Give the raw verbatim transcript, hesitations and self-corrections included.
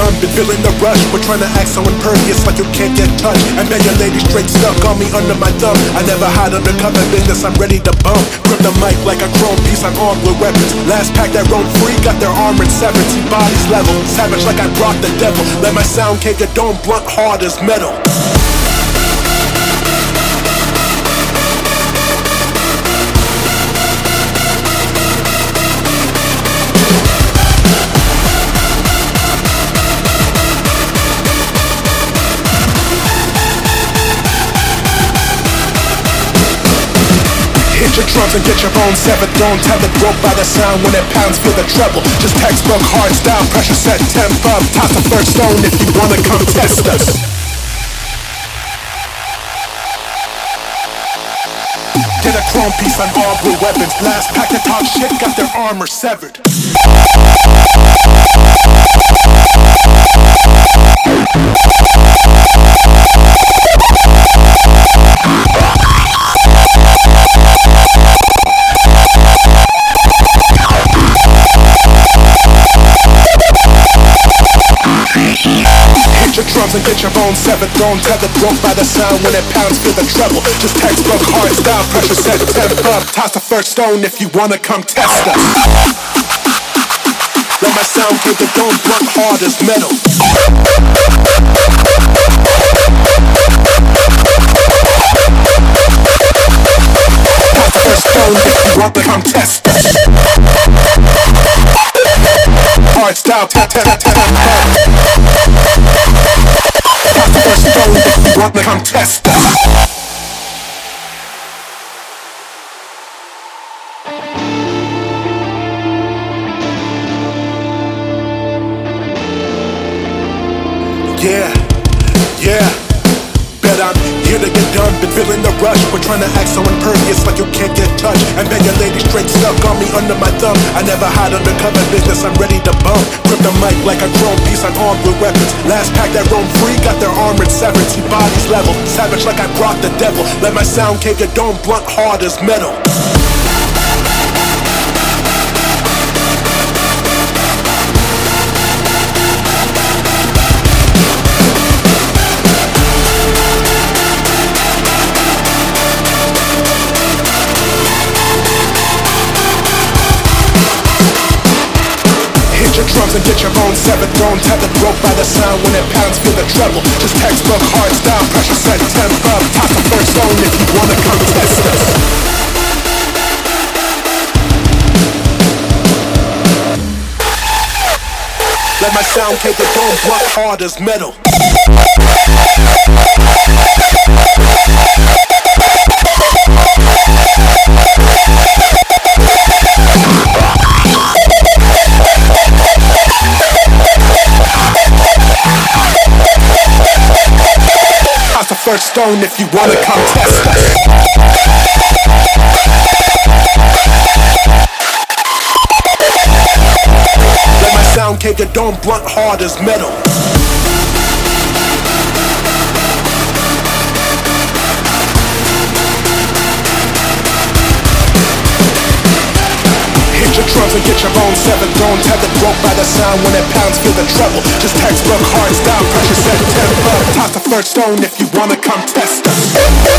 done, been feeling the rush. We're trying to act so impervious like you can't get touched. And man, your lady straight stuck on me under my thumb. I never hide undercover business, I'm ready to bump. Grip the mic like a chrome piece, I'm armed with weapons. Last pack that roam free, got their armor severed. See bodies level, savage like I brought the devil. Let my sound cake a dome blunt hard as metal. Hit your drums and get your bones severed. Don't tell it broke by the sound when it pounds, feel the treble. Just textbook hard style, pressure set, temp up. Toss the first stone if you wanna come test us. Get a chrome piece on armed with weapons. Last pack to talk shit, got their armor severed. Hit your drums and get your bones severed. Don't tether broke by the sound when it pounds, feel the treble. Just textbook hard style, pressure set, temp up. Toss the first stone if you wanna come test us. Let my sound take the dome blunt hard as metal. Toss the first stone if you wanna come test us. Hard style, tap tap tap tap up. Toss the first stone if you wanna come test us. Yeah, yeah, bet I'm here to get done. Been feeling the rush, we're trying to act so impervious like you can't get touched. And man, your lady straight stuck on me under my thumb. I never hide undercover business, I'm ready to bump. Grip the mic like a chrome piece, I'm armed with weapons. Last pack that roam free, got their armor severed. See bodies level, savage like I brought the devil. Let my sound cake a dome blunt hard as metal. Your drums and get your bones severed. Don't tether broke by the sound when it pounds, feel the treble. Just textbook hard style, pressure set, temp up. Toss the first stone if you wanna come test us. Let my sound take the dome blunt hard as metal. Toss the first stone if you wanna come test us. Let my sound cake a dome blunt hard as metal. Hit your drums and get your bones severed. Don't tether broke by the sound when it pounds, feel the treble. Just textbook hard style, pressure set, temp up. Toss the first stone if you wanna come test us.